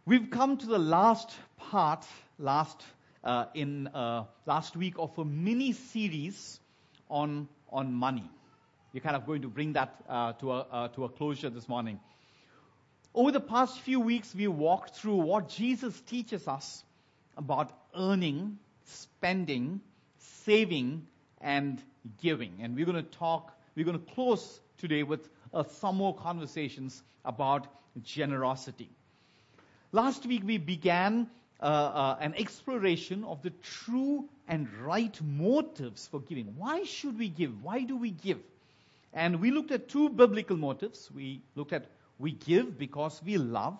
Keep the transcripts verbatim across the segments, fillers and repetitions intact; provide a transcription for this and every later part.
We've come to the last part, last uh, in uh, last week of a mini series on on money. We're kind of going to bring that uh, to a uh, to a closure this morning. Over the past few weeks, we walked through what Jesus teaches us about earning, spending, saving, and giving. And we're going to talk. We're going to close today with uh, some more conversations about generosity. Last week we began uh, uh, an exploration of the true and right motives for giving. Why should we give? Why do we give? And we looked at two biblical motives. We looked at we give because we love,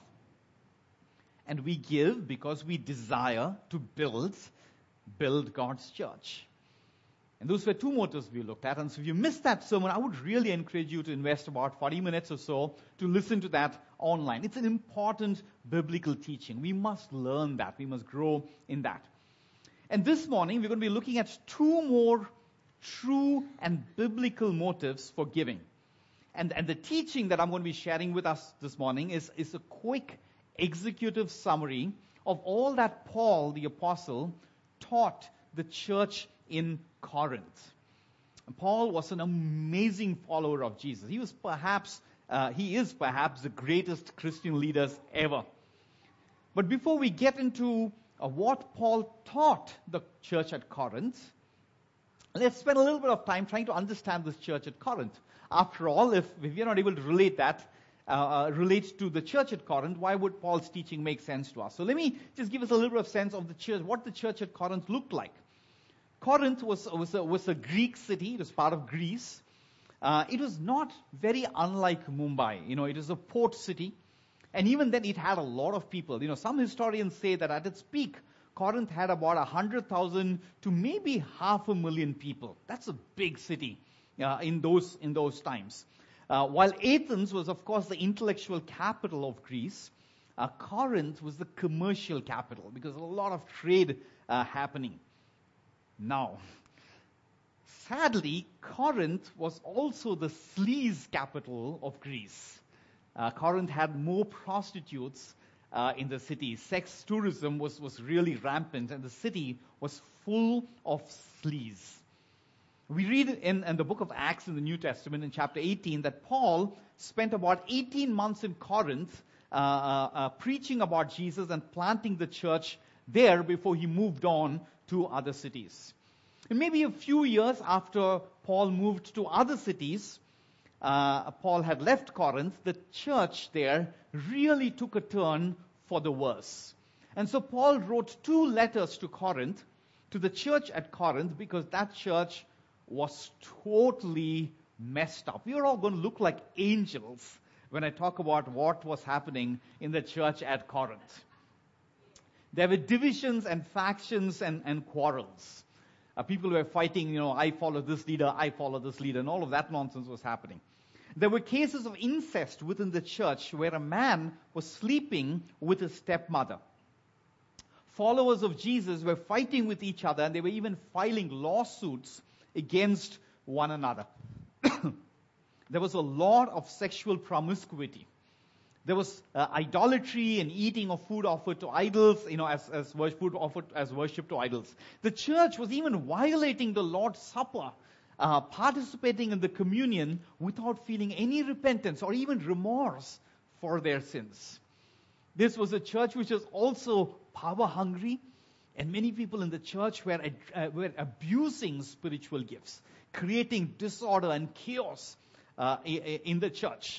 and we give because we desire to build, build God's church. And those were two motives we looked at. And so if you missed that sermon, I would really encourage you to invest about forty minutes or so to listen to that online. It's an important biblical teaching. We must learn that. We must grow in that. And this morning, we're going to be looking at two more true and biblical motives for giving. And, and the teaching that I'm going to be sharing with us this morning is, is a quick executive summary of all that Paul, the apostle, taught the church in Corinth. Paul was an amazing follower of Jesus. He was perhaps, uh, he is perhaps the greatest Christian leaders ever. But before we get into uh, what Paul taught the church at Corinth, let's spend a little bit of time trying to understand this church at Corinth. After all, if, if we are not able to relate that, uh, uh, relate to the church at Corinth, why would Paul's teaching make sense to us? So let me just give us a little bit of sense of the church, what the church at Corinth looked like. Corinth was, was, a, was a Greek city. It was part of Greece. Uh, it was not very unlike Mumbai. You know, it is a port city. And even then, it had a lot of people. You know, some historians say that at its peak, Corinth had about one hundred thousand to maybe half a million people. That's a big city uh, in those in those times. Uh, while Athens was, of course, the intellectual capital of Greece, uh, Corinth was the commercial capital because a lot of trade uh, happening. Now, sadly, Corinth was also the sleaze capital of Greece. Uh, Corinth had more prostitutes uh, in the city. Sex tourism was, was really rampant, and the city was full of sleaze. We read in, in the book of Acts in the New Testament, in chapter eighteen, that Paul spent about eighteen months in Corinth uh, uh, uh, preaching about Jesus and planting the church there before he moved on to other cities. And maybe a few years after Paul moved to other cities, uh, Paul had left Corinth, the church there really took a turn for the worse. And so Paul wrote two letters to Corinth, to the church at Corinth, because that church was totally messed up. We are all going to look like angels when I talk about what was happening in the church at Corinth. There were divisions and factions and, and quarrels. Uh, people were fighting, you know, I follow this leader, I follow this leader, and all of that nonsense was happening. There were cases of incest within the church where a man was sleeping with his stepmother. Followers of Jesus were fighting with each other, and they were even filing lawsuits against one another. There was a lot of sexual promiscuity. There was uh, idolatry and eating of food offered to idols, you know, as, as food offered as worship to idols. The church was even violating the Lord's Supper, uh, participating in the communion without feeling any repentance or even remorse for their sins. This was a church which was also power hungry, and many people in the church were, uh, were abusing spiritual gifts, creating disorder and chaos uh, in the church.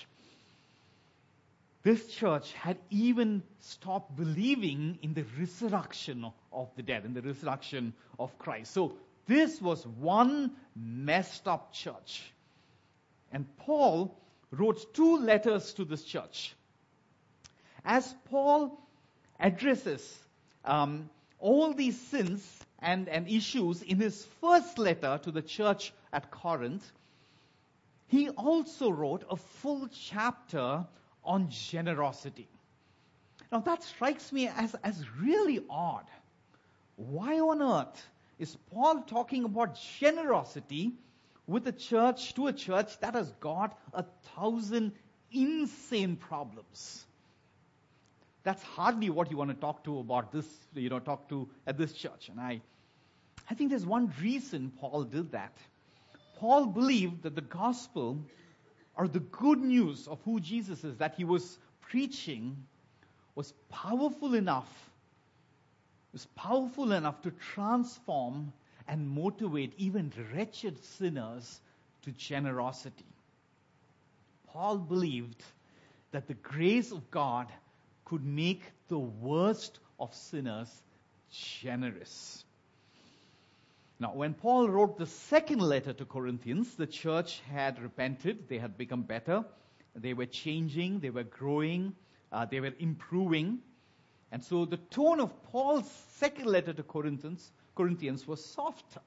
This church had even stopped believing in the resurrection of the dead, in the resurrection of Christ. So this was one messed up church. And Paul wrote two letters to this church. As Paul addresses um, all these sins and, and issues in his first letter to the church at Corinth, he also wrote a full chapter on generosity. Now that strikes me as, as really odd. Why on earth is Paul talking about generosity with a church, to a church that has got a thousand insane problems? that's hardly what you want to talk to about this, you know, talk to at this church. And I, I think there's one reason Paul did that. Paul believed that the gospel, or the good news of who Jesus is, that he was preaching, was powerful enough, was powerful enough to transform and motivate even wretched sinners to generosity. Paul believed that the grace of God could make the worst of sinners generous. Now, when Paul wrote the second letter to Corinthians, the church had repented, they had become better, they were changing, they were growing, uh, they were improving. And so the tone of Paul's second letter to Corinthians, Corinthians was softer.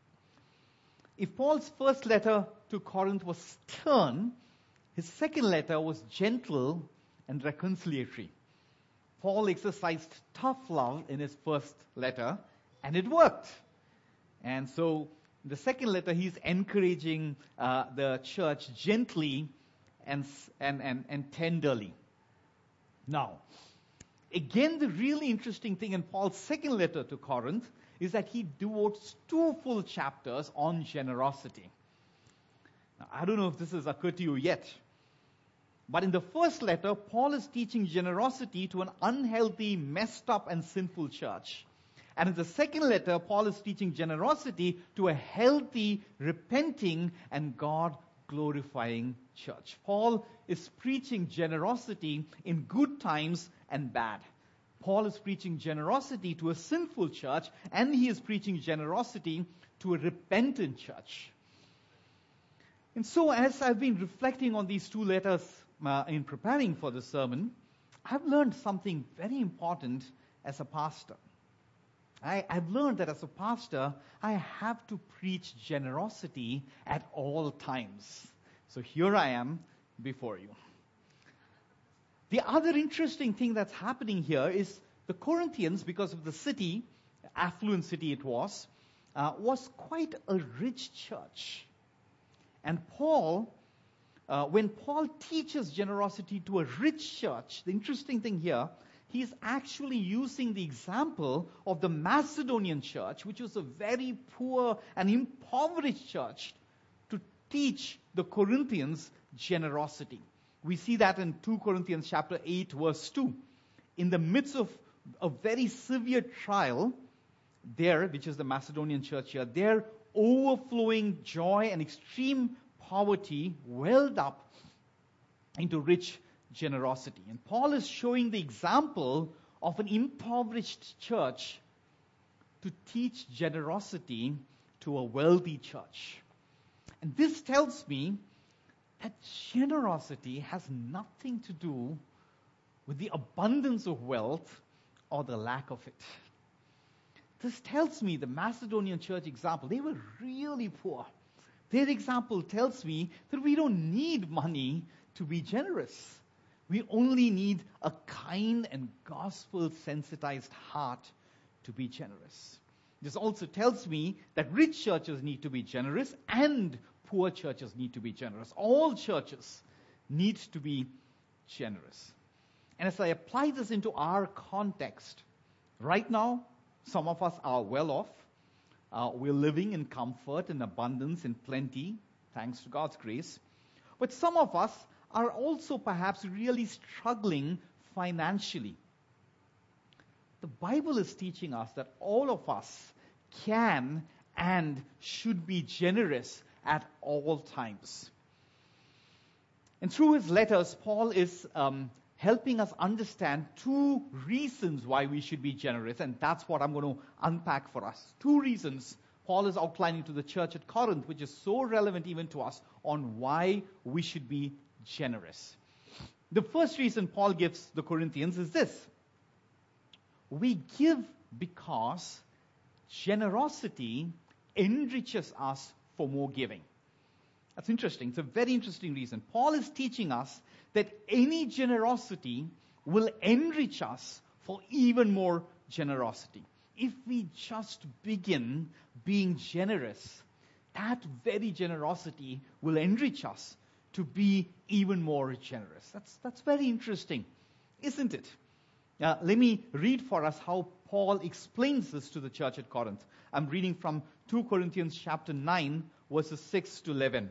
If Paul's first letter to Corinth was stern, his second letter was gentle and reconciliatory. Paul exercised tough love in his first letter, and it worked. And so, in the second letter, he's encouraging uh, the church gently and, and, and, and tenderly. Now, again, the really interesting thing in Paul's second letter to Corinth is that he devotes two full chapters on generosity. Now, I don't know if this has occurred to you yet, but in the first letter, Paul is teaching generosity to an unhealthy, messed up, and sinful church. And in the second letter, Paul is teaching generosity to a healthy, repenting, and God-glorifying church. Paul is preaching generosity in good times and bad. Paul is preaching generosity to a sinful church, and he is preaching generosity to a repentant church. And so, as I've been reflecting on these two letters uh, in preparing for the sermon, I've learned something very important as a pastor. I, I've learned that as a pastor, I have to preach generosity at all times. So here I am before you. The other interesting thing that's happening here is the Corinthians, because of the city, affluent city it was, uh, was quite a rich church. And Paul, uh, when Paul teaches generosity to a rich church, the interesting thing here, he's actually using the example of the Macedonian church, which was a very poor and impoverished church, to teach the Corinthians generosity. We see that in Second Corinthians chapter eight, verse two. In the midst of a very severe trial, there, which is the Macedonian church here, their overflowing joy and extreme poverty welled up into rich generosity. And Paul is showing the example of an impoverished church to teach generosity to a wealthy church. And this tells me that generosity has nothing to do with the abundance of wealth or the lack of it. This tells me the Macedonian church example, they were really poor. Their example tells me that we don't need money to be generous. We only need a kind and gospel-sensitized heart to be generous. This also tells me that rich churches need to be generous and poor churches need to be generous. All churches need to be generous. And as I apply this into our context, right now, some of us are well off. Uh, we're living in comfort and abundance and plenty, thanks to God's grace. But some of us are also perhaps really struggling financially. The Bible is teaching us that all of us can and should be generous at all times. And through his letters, Paul is um, helping us understand two reasons why we should be generous, and that's what I'm going to unpack for us. Two reasons Paul is outlining to the church at Corinth, which is so relevant even to us, on why we should be generous. The first reason Paul gives the Corinthians is this: we give because generosity enriches us for more giving. That's interesting. It's a very interesting reason. Paul is teaching us that any generosity will enrich us for even more generosity. If we just begin being generous, that very generosity will enrich us to be even more generous. That's, that's very interesting, isn't it? Uh, let me read for us how Paul explains this to the church at Corinth. I'm reading from Second Corinthians chapter nine, verses six to eleven.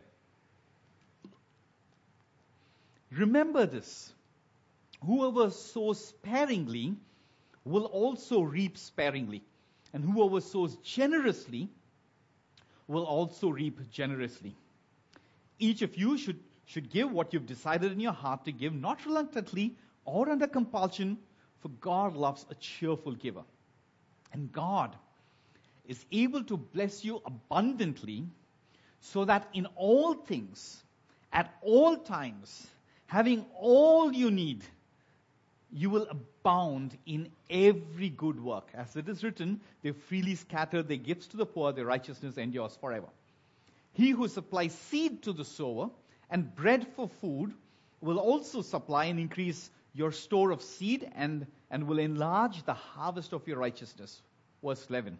Remember this: whoever sows sparingly will also reap sparingly, and whoever sows generously will also reap generously. Each of you should, should give what you've decided in your heart to give, not reluctantly or under compulsion, for God loves a cheerful giver. And God is able to bless you abundantly, so that in all things, at all times, having all you need, you will abound in every good work. As it is written, they freely scattered their gifts to the poor, their righteousness endures forever. He who supplies seed to the sower and bread for food will also supply and increase your store of seed and, and will enlarge the harvest of your righteousness. Verse eleven.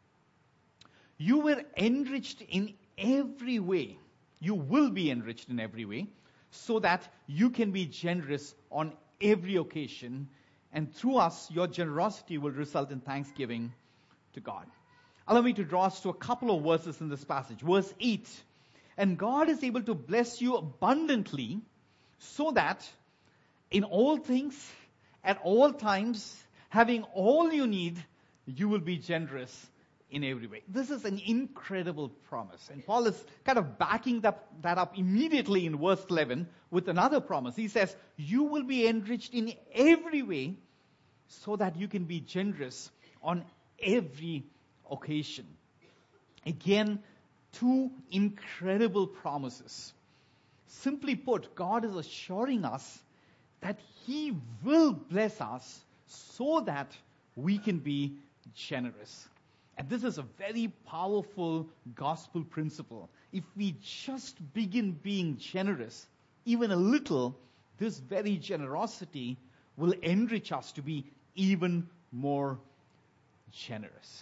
You were enriched in every way. You will be enriched in every way, so that you can be generous on every occasion, and through us, your generosity will result in thanksgiving to God. Allow me to draw us to a couple of verses in this passage. Verse eight. And God is able to bless you abundantly, so that in all things, at all times, having all you need, you will be generous in every way. This is an incredible promise. And Paul is kind of backing that, that up immediately in verse eleven with another promise. He says, you will be enriched in every way, so that you can be generous on every occasion. Again, two incredible promises. Simply put, God is assuring us that He will bless us so that we can be generous. And this is a very powerful gospel principle. If we just begin being generous, even a little, this very generosity will enrich us to be even more generous.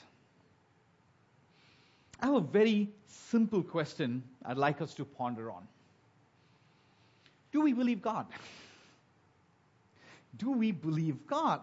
I have a very simple question I'd like us to ponder on. Do we believe God? Do we believe God?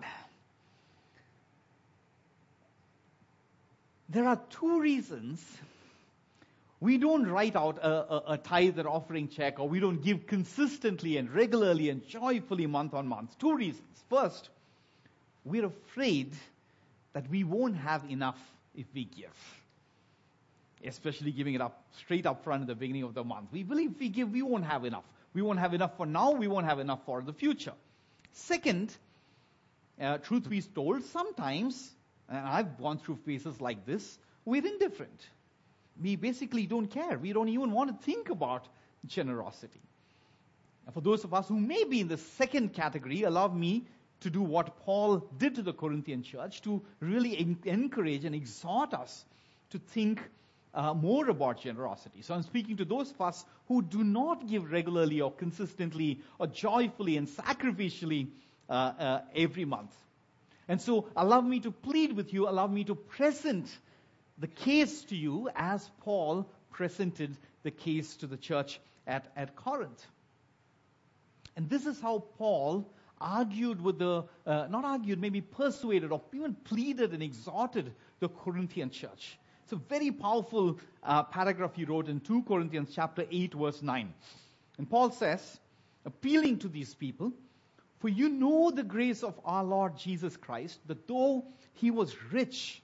There are two reasons we don't write out a, a, a tithe or offering check, or we don't give consistently and regularly and joyfully month on month. Two reasons. First, we're afraid that we won't have enough if we give, especially giving it up straight up front at the beginning of the month. We believe if we give, we won't have enough. We won't have enough for now, we won't have enough for the future. Second, uh, truth be told, sometimes, and I've gone through phases like this, we're indifferent. We basically don't care. We don't even want to think about generosity. And for those of us who may be in the second category, allow me to do what Paul did to the Corinthian church, to really en- encourage and exhort us to think uh, more about generosity. So I'm speaking to those of us who do not give regularly or consistently or joyfully and sacrificially uh, uh, every month. And so allow me to plead with you, allow me to present the case to you as Paul presented the case to the church at, at Corinth. And this is how Paul argued with the, uh, not argued, maybe persuaded or even pleaded and exhorted the Corinthian church. It's a very powerful uh, paragraph he wrote in Second Corinthians chapter eight, verse nine. And Paul says, appealing to these people, for you know the grace of our Lord Jesus Christ, that though He was rich,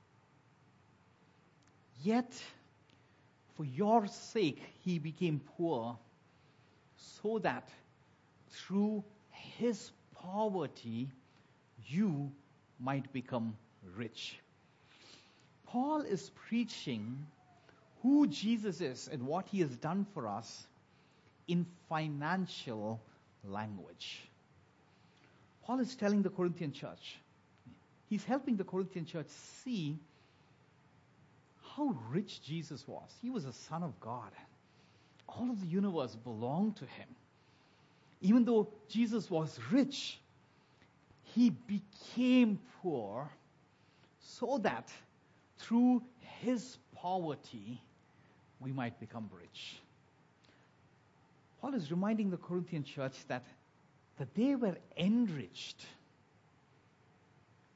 yet for your sake He became poor, so that through His poverty you might become rich. Paul is preaching who Jesus is and what He has done for us in financial language. Paul is telling the Corinthian church, he's helping the Corinthian church see how rich Jesus was. He was a Son of God. All of the universe belonged to Him. Even though Jesus was rich, He became poor so that through His poverty we might become rich. Paul is reminding the Corinthian church that, that they were enriched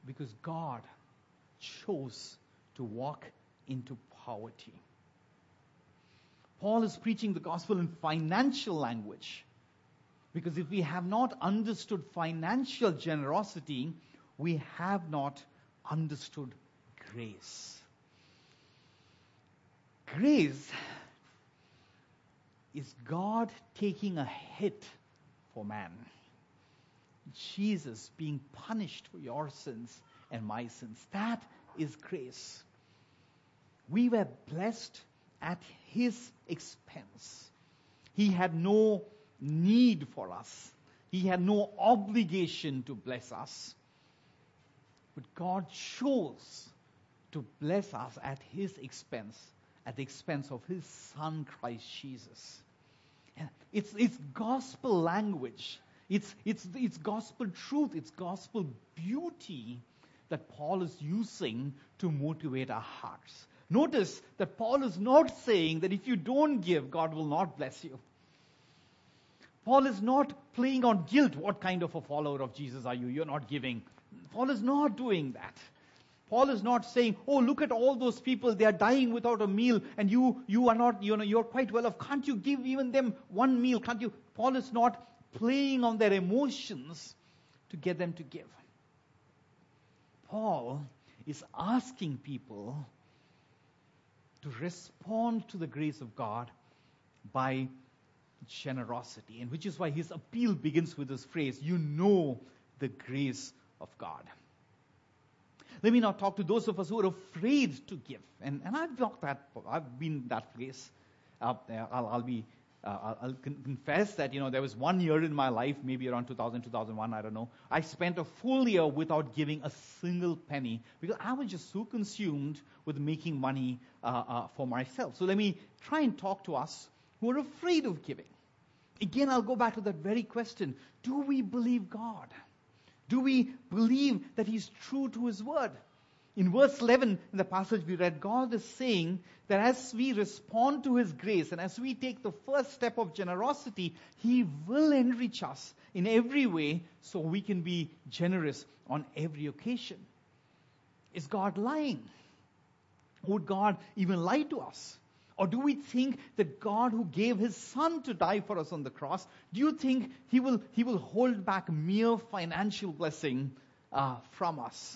Because God chose to walk into poverty. Paul is preaching the gospel in financial language. Because if we have not understood financial generosity, we have not understood grace. Grace is God taking a hit for man. Jesus being punished for your sins and my sins. That is grace. We were blessed at His expense. He had no need for us. He had no obligation to bless us. But God chose to bless us at His expense, at the expense of His Son, Christ Jesus. It's, it's gospel language. It's, it's, it's gospel truth. It's gospel beauty that Paul is using to motivate our hearts. Notice that Paul is not saying that if you don't give, God will not bless you. Paul is not playing on guilt. What kind of a follower of Jesus are you? You're not giving. Paul is not doing that. Paul is not saying, oh, look at all those people, they are dying without a meal, and you you are not, you know, you're quite well off. Can't you give even them one meal? Can't you? Paul is not playing on their emotions to get them to give. Paul is asking people to respond to the grace of God by generosity, and which is why his appeal begins with this phrase, you know the grace of God. Let me now talk to those of us who are afraid to give. And, and I've walked that, I've been in that place. Uh, I'll, I'll be, uh, I'll, I'll con- confess that, you know, there was one year in my life, maybe around two thousand, two thousand one, I don't know. I spent a full year without giving a single penny because I was just so consumed with making money uh, uh, for myself. So let me try and talk to us who are afraid of giving. Again, I'll go back to that very question. Do we believe God? Do we believe that He's true to His word? In verse eleven, in the passage we read, God is saying that as we respond to His grace and as we take the first step of generosity, He will enrich us in every way so we can be generous on every occasion. Is God lying? Would God even lie to us? Or do we think that God who gave His Son to die for us on the cross, do you think He will He will hold back mere financial blessing uh, from us?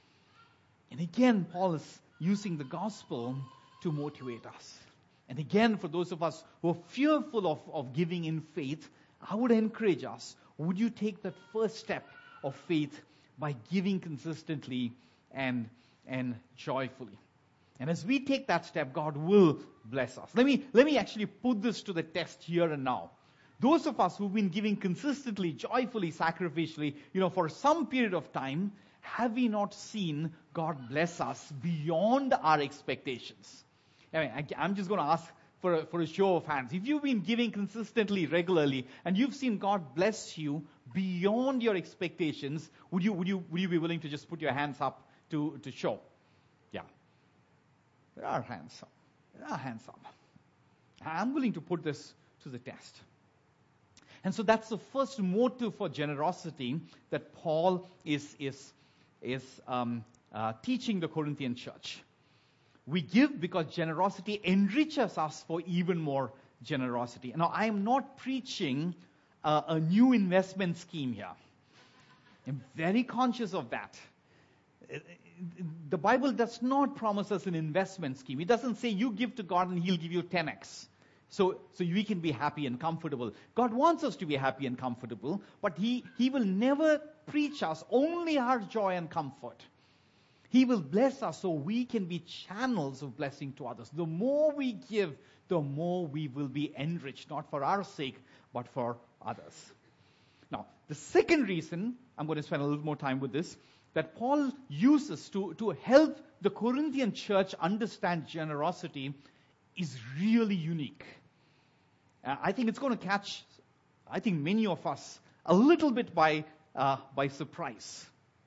And again, Paul is using the gospel to motivate us. And again, for those of us who are fearful of, of giving in faith, I would encourage us, would you take that first step of faith by giving consistently and, and joyfully? And as we take that step, God will bless us. Let me, let me actually put this to the test here and now. Those of us who've been giving consistently, joyfully, sacrificially, you know, for some period of time, have we not seen God bless us beyond our expectations? I mean, I, I'm just going to ask for a, for a show of hands. If you've been giving consistently, regularly, and you've seen God bless you beyond your expectations, would you, would you, would you be willing to just put your hands up to, to show? Yeah. There are hands up. There are hands up. I'm willing to put this to the test. And so that's the first motive for generosity that Paul is is is um, uh, teaching the Corinthian church. We give because generosity enriches us for even more generosity. Now, I am not preaching uh, a new investment scheme here. I'm very conscious of that. The Bible does not promise us an investment scheme. It doesn't say you give to God and He'll give you ten x. So, so we can be happy and comfortable. God wants us to be happy and comfortable, but He, He will never preach us only our joy and comfort. He will bless us so we can be channels of blessing to others. The more we give, the more we will be enriched, not for our sake, but for others. Now, the second reason, I'm going to spend a little more time with this, that Paul uses to, to help the Corinthian church understand generosity is really unique. Uh, I think it's going to catch, I think, many of us a little bit by, uh, by surprise.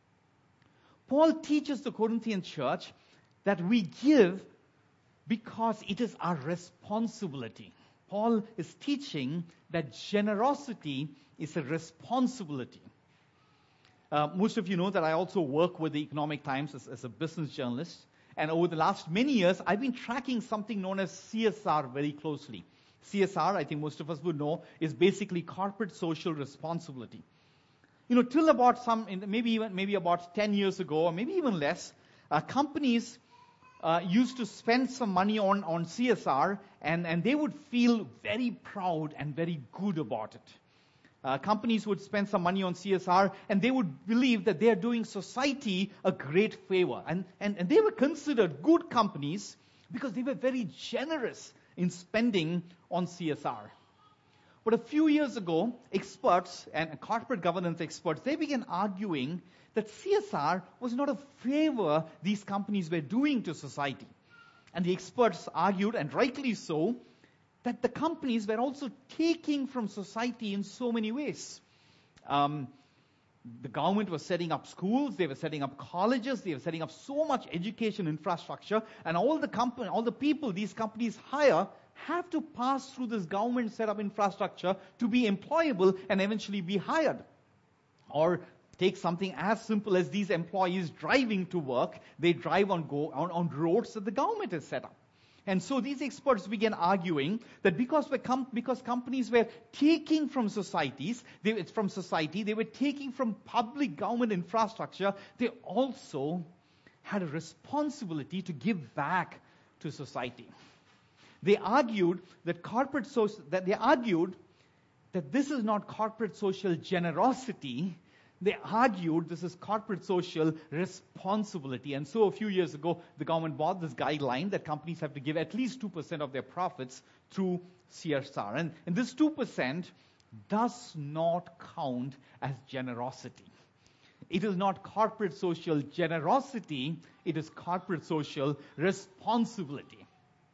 Paul teaches the Corinthian church that we give because it is our responsibility. Paul is teaching that generosity is a responsibility. Uh, most of you know that I also work with the Economic Times as, as a business journalist. And over the last many years, I've been tracking something known as C S R very closely. C S R, I think most of us would know, is basically corporate social responsibility. You know, till about some, maybe even maybe about ten years ago, or maybe even less, uh, companies uh, used to spend some money on, on C S R, and, and they would feel very proud and very good about it. Uh, companies would spend some money on C S R, and they would believe that they are doing society a great favor. And, and, and they were considered good companies because they were very generous in spending on C S R. But a few years ago, experts and corporate governance experts, they began arguing that C S R was not a favor these companies were doing to society. And the experts argued, and rightly so, that the companies were also taking from society in so many ways. Um, the government was setting up schools, they were setting up colleges, they were setting up so much education infrastructure, and all the company, all the people these companies hire have to pass through this government set up infrastructure to be employable and eventually be hired. Or take something as simple as these employees driving to work, they drive on go on, on roads that the government has set up. And so these experts began arguing that because, com- because companies were taking from societies, they, from society, they were taking from public government infrastructure, they also had a responsibility to give back to society. They argued that corporate so- that they argued that this is not corporate social generosity. They argued this is corporate social responsibility. And so a few years ago, the government bought this guideline that companies have to give at least two percent of their profits through C S R. And, and this two percent does not count as generosity. It is not corporate social generosity, it is corporate social responsibility.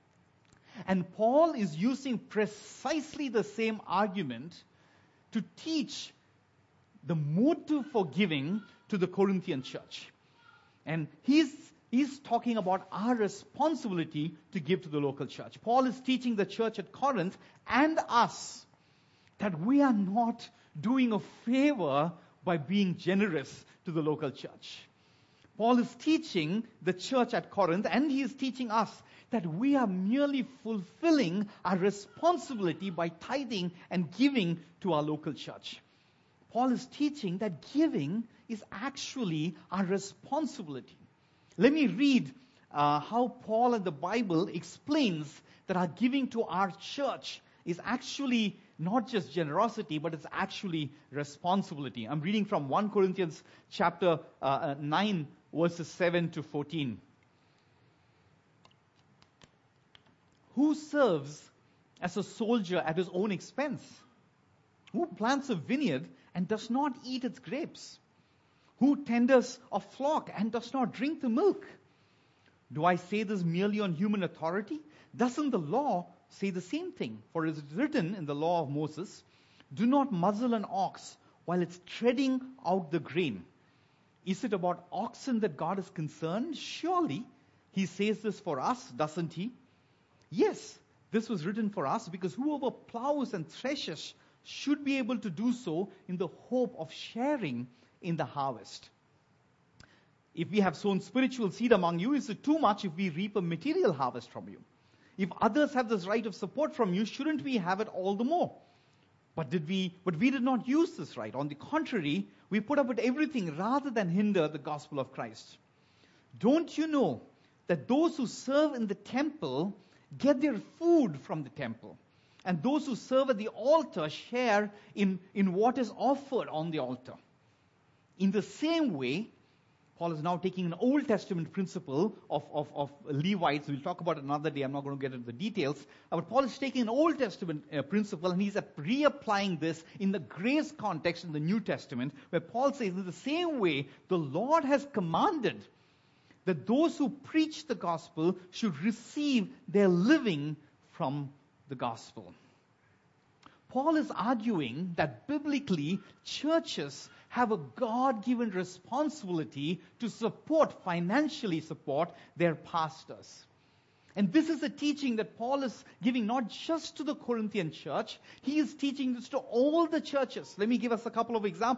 And Paul is using precisely the same argument to teach the motive for giving to the Corinthian church. And he's, he's talking about our responsibility to give to the local church. Paul is teaching the church at Corinth and us that we are not doing a favor by being generous to the local church. Paul is teaching the church at Corinth, and he is teaching us that we are merely fulfilling our responsibility by tithing and giving to our local church. Paul is teaching that giving is actually our responsibility. Let me read uh, how Paul in the Bible explains that our giving to our church is actually not just generosity, but it's actually responsibility. I'm reading from First Corinthians chapter uh, nine, verses seven to fourteen. Who serves as a soldier at his own expense? Who plants a vineyard and does not eat its grapes? Who tenders a flock and does not drink the milk? Do I say this merely on human authority? Doesn't the law say the same thing? For it is written in the law of Moses, do not muzzle an ox while it's treading out the grain. Is it about oxen that God is concerned? Surely he says this for us, doesn't he? Yes, this was written for us because whoever plows and threshes should be able to do so in the hope of sharing in the harvest. If we have sown spiritual seed among you, is it too much if we reap a material harvest from you? If others have this right of support from you, shouldn't we have it all the more? But did we? But we did not use this right. On the contrary, we put up with everything rather than hinder the gospel of Christ. Don't you know that those who serve in the temple get their food from the temple, and those who serve at the altar share in, in what is offered on the altar? In the same way, Paul is now taking an Old Testament principle of, of, of Levites. We'll talk about it another day. I'm not going to get into the details. But Paul is taking an Old Testament uh, principle, and he's uh, reapplying this in the grace context in the New Testament, where Paul says, in the same way, the Lord has commanded that those who preach the gospel should receive their living from the gospel. Paul is arguing that biblically, churches have a God-given responsibility to support, financially support, their pastors. And this is a teaching that Paul is giving not just to the Corinthian church, he is teaching this to all the churches. Let me give us a couple of examples.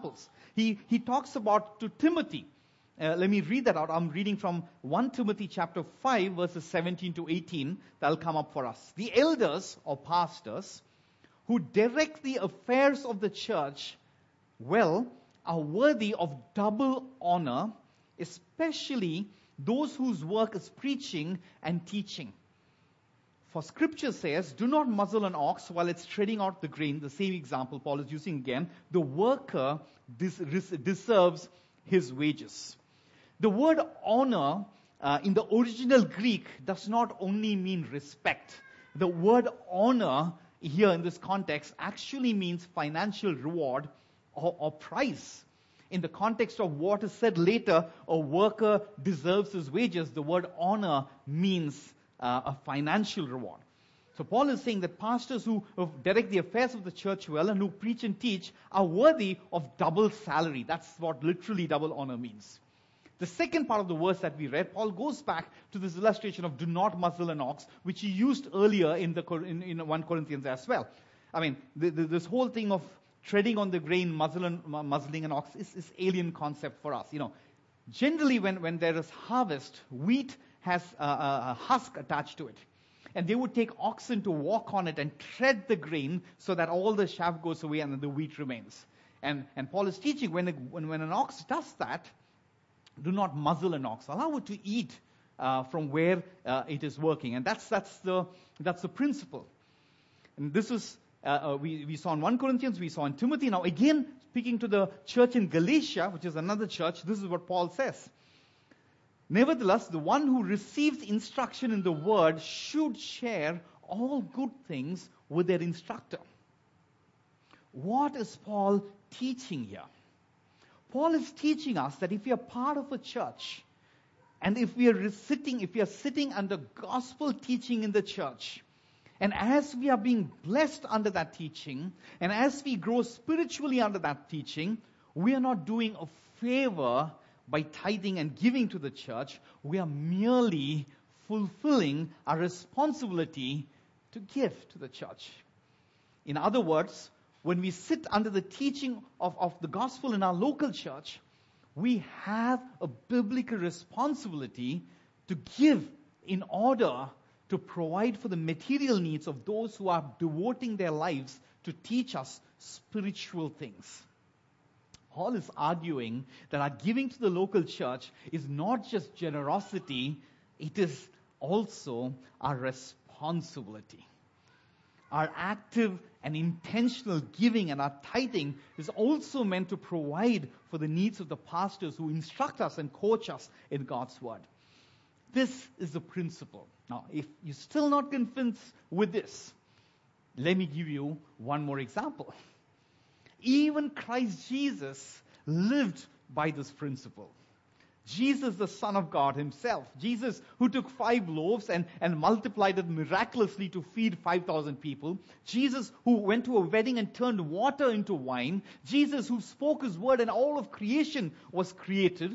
He, he talks about to Timothy. Uh, let me read that out. I'm reading from First Timothy chapter five, verses seventeen to eighteen. That'll come up for us. The elders or pastors who direct the affairs of the church well are worthy of double honor, especially those whose work is preaching and teaching. For scripture says, do not muzzle an ox while it's treading out the grain. The same example Paul is using again. The worker des- deserves his wages. The word honor uh, in the original Greek does not only mean respect. The word honor here in this context actually means financial reward or, or prize. In the context of what is said later, a worker deserves his wages, the word honor means uh, a financial reward. So Paul is saying that pastors who direct the affairs of the church well and who preach and teach are worthy of double salary. That's what literally double honor means. The second part of the verse that we read, Paul goes back to this illustration of do not muzzle an ox, which he used earlier in, the, in, in First Corinthians as well. I mean, the, the, this whole thing of treading on the grain, muzzling, muzzling an ox is, is alien concept for us. You know, generally when, when there is harvest, wheat has a, a, a husk attached to it. And they would take oxen to walk on it and tread the grain so that all the chaff goes away and then the wheat remains. And, and Paul is teaching when, a, when, when an ox does that, do not muzzle an ox. Allow it to eat uh, from where uh, it is working. And that's, that's, the, that's the principle. And this is, uh, uh, we, we saw in First Corinthians, we saw in Timothy. Now again, speaking to the church in Galatia, which is another church, this is what Paul says. Nevertheless, the one who receives instruction in the word should share all good things with their instructor. What is Paul teaching here? Paul is teaching us that if we are part of a church, and if we are sitting, if we are sitting under gospel teaching in the church, and as we are being blessed under that teaching, and as we grow spiritually under that teaching, we are not doing a favor by tithing and giving to the church. We are merely fulfilling our responsibility to give to the church. In other words, when we sit under the teaching of, of the gospel in our local church, we have a biblical responsibility to give in order to provide for the material needs of those who are devoting their lives to teach us spiritual things. Paul is arguing that our giving to the local church is not just generosity, it is also our responsibility. Our active and intentional giving and our tithing is also meant to provide for the needs of the pastors who instruct us and coach us in God's word. This is the principle. Now, if you're still not convinced with this, let me give you one more example. Even Christ Jesus lived by this principle. Jesus, the Son of God himself. Jesus, who took five loaves and, and multiplied it miraculously to feed five thousand people. Jesus, who went to a wedding and turned water into wine. Jesus, who spoke his word and all of creation was created.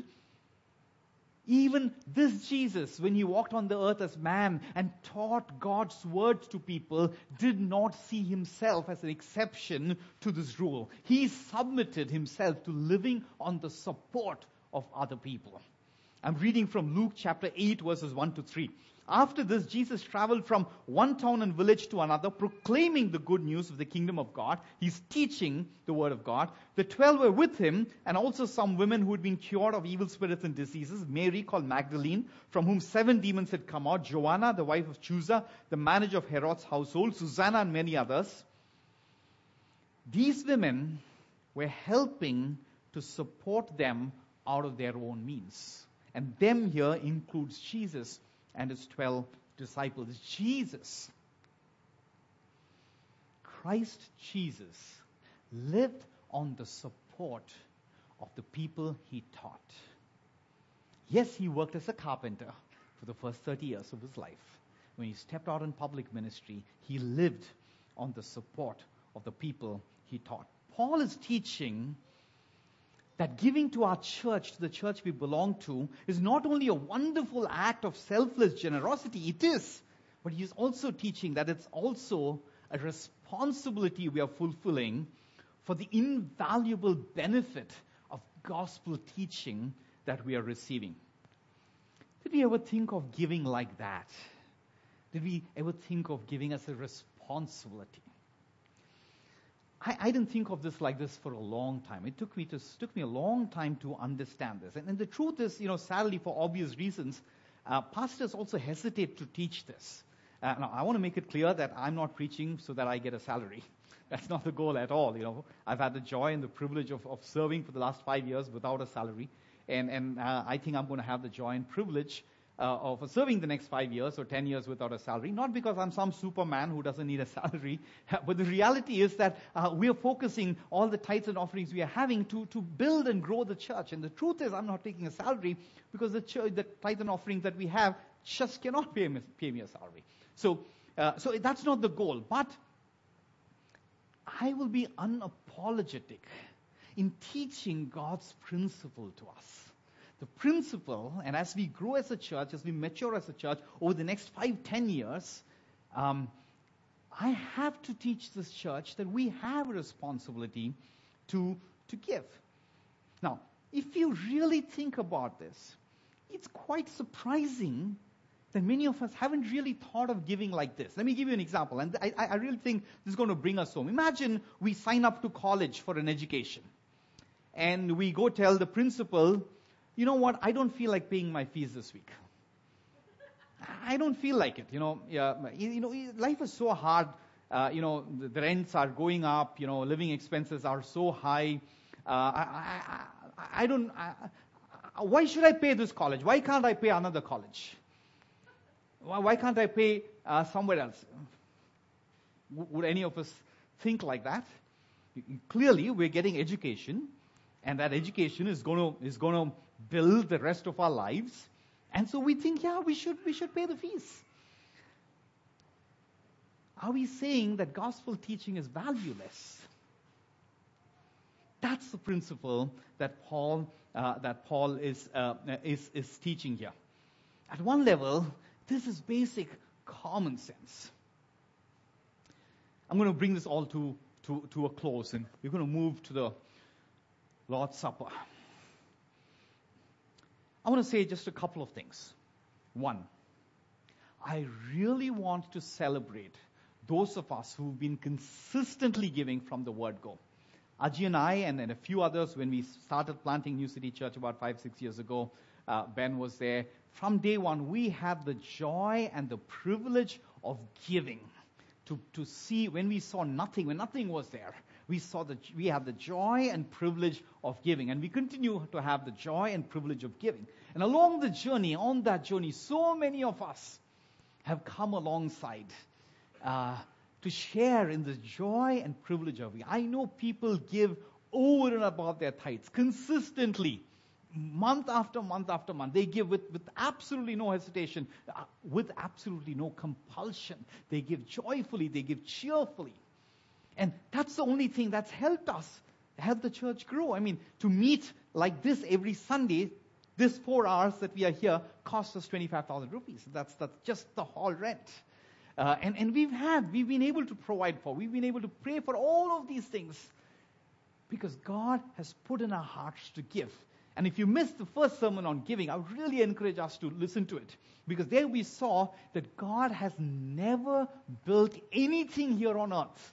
Even this Jesus, when he walked on the earth as man and taught God's word to people, did not see himself as an exception to this rule. He submitted himself to living on the support of other people. I'm reading from Luke chapter eight, verses one to three. After this, Jesus traveled from one town and village to another, proclaiming the good news of the kingdom of God. He's teaching the word of God. The twelve were with him, and also some women who had been cured of evil spirits and diseases. Mary, called Magdalene, from whom seven demons had come out. Joanna, the wife of Chuza, the manager of Herod's household. Susanna, and many others. These women were helping to support them out of their own means. And them here includes Jesus and his twelve disciples. Jesus, Christ Jesus, lived on the support of the people he taught. Yes, he worked as a carpenter for the first thirty years of his life. When he stepped out in public ministry, he lived on the support of the people he taught. Paul is teaching that giving to our church, to the church we belong to, is not only a wonderful act of selfless generosity, it is, but he is also teaching that it's also a responsibility we are fulfilling for the invaluable benefit of gospel teaching that we are receiving. Did we ever think of giving like that? Did we ever think of giving as a responsibility? I, I didn't think of this like this for a long time. It took me to took me a long time to understand this. And, and the truth is, you know, sadly, for obvious reasons, uh, pastors also hesitate to teach this. Uh, now, I want to make it clear that I'm not preaching so that I get a salary. That's not the goal at all. You know, I've had the joy and the privilege of, of serving for the last five years without a salary, and and uh, I think I'm going to have the joy and privilege Uh, of serving the next five years or ten years without a salary, not because I'm some superman who doesn't need a salary, but the reality is that uh, we are focusing all the tithes and offerings we are having to, to build and grow the church. And the truth is, I'm not taking a salary because the church, the tithes and offerings that we have just cannot pay me, pay me a salary. So, uh, so that's not the goal. But I will be unapologetic in teaching God's principle to us. The principle, and as we grow as a church, as we mature as a church over the next five, ten years, um, I have to teach this church that we have a responsibility to, to give. Now, if you really think about this, it's quite surprising that many of us haven't really thought of giving like this. Let me give you an example, and I, I really think this is going to bring us home. Imagine we sign up to college for an education, and we go tell the principal, you know what, I don't feel like paying my fees this week. I don't feel like it. You know, yeah, you know, life is so hard. Uh, you know, the, the rents are going up. You know, living expenses are so high. Uh, I, I, I, I don't. I, why should I pay this college? Why can't I pay another college? Why, why can't I pay uh, somewhere else? W- would any of us think like that? Clearly, we're getting education, and that education is going to is going to build the rest of our lives. And so we think, yeah, we should we should pay the fees. Are we saying that gospel teaching is valueless? That's the principle that Paul uh, that Paul is uh, is is teaching here. At one level, this is basic common sense. I'm going to bring this all to to, to a close, and we're going to move to the Lord's Supper. I want to say just a couple of things. One, I really want to celebrate those of us who've been consistently giving from the word go. Ajay and I, and, and a few others, when we started planting New City Church about five, six years ago, uh, Ben was there. From day one, we had the joy and the privilege of giving. To, to see when we saw nothing, when nothing was there, we saw that we had the joy and privilege of giving, and we continue to have the joy and privilege of giving. And along the journey, on that journey, so many of us have come alongside uh, to share in the joy and privilege of giving. I know people give over and above their tithes consistently, month after month after month. They give with, with absolutely no hesitation, uh, with absolutely no compulsion. They give joyfully, they give cheerfully. And that's the only thing that's helped us, help the church grow. I mean, to meet like this every Sunday, this four hours that we are here, costs us twenty-five thousand rupees. That's, that's just the hall rent. Uh, and, and we've had, we've been able to provide for, we've been able to pray for all of these things because God has put in our hearts to give. And if you missed the first sermon on giving, I would really encourage us to listen to it. Because there we saw that God has never built anything here on earth.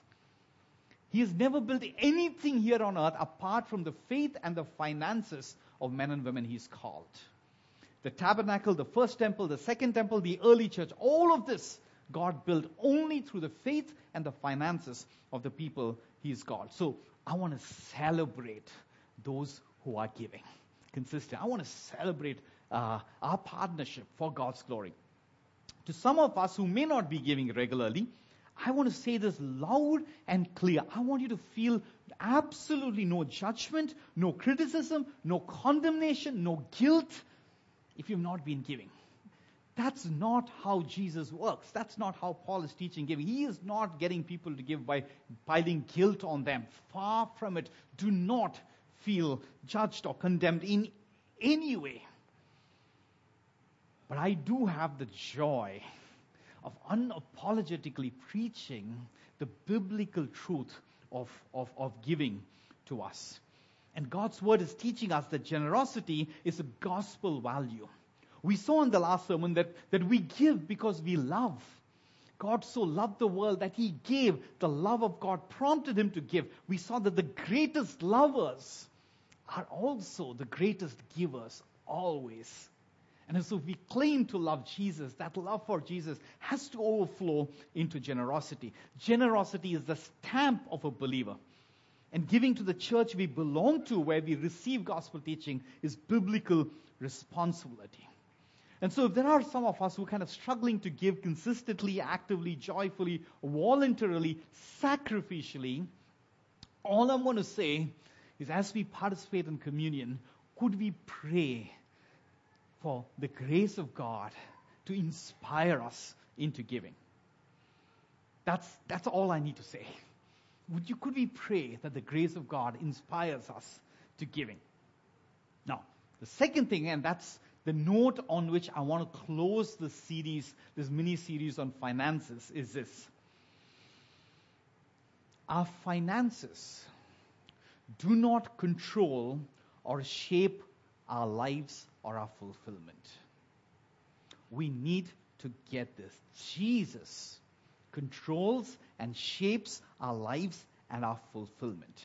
He has never built anything here on earth apart from the faith and the finances of men and women He's called. The tabernacle, the first temple, the second temple, the early church, all of this God built only through the faith and the finances of the people He's called. So I want to celebrate those who are giving. Consistent. I want to celebrate uh, our partnership for God's glory. To some of us who may not be giving regularly, I want to say this loud and clear. I want you to feel absolutely no judgment, no criticism, no condemnation, no guilt if you've not been giving. That's not how Jesus works. That's not how Paul is teaching giving. He is not getting people to give by piling guilt on them. Far from it. Do not feel judged or condemned in any way. But I do have the joy of unapologetically preaching the biblical truth of, of, of giving to us. And God's word is teaching us that generosity is a gospel value. We saw in the last sermon that, that we give because we love. God so loved the world that he gave. The love of God prompted him to give. We saw that the greatest lovers are also the greatest givers always. And so if we claim to love Jesus, that love for Jesus has to overflow into generosity. Generosity is the stamp of a believer. And giving to the church we belong to, where we receive gospel teaching, is biblical responsibility. And so if there are some of us who are kind of struggling to give consistently, actively, joyfully, voluntarily, sacrificially, all I'm going to say is, as we participate in communion, could we pray for the grace of God to inspire us into giving? That's, that's all I need to say. Would you, could we pray that the grace of God inspires us to giving? Now, the second thing, and that's the note on which I want to close this series, this mini-series on finances, is this. Our finances do not control or shape our lives or our fulfillment. We need to get this. Jesus controls and shapes our lives and our fulfillment.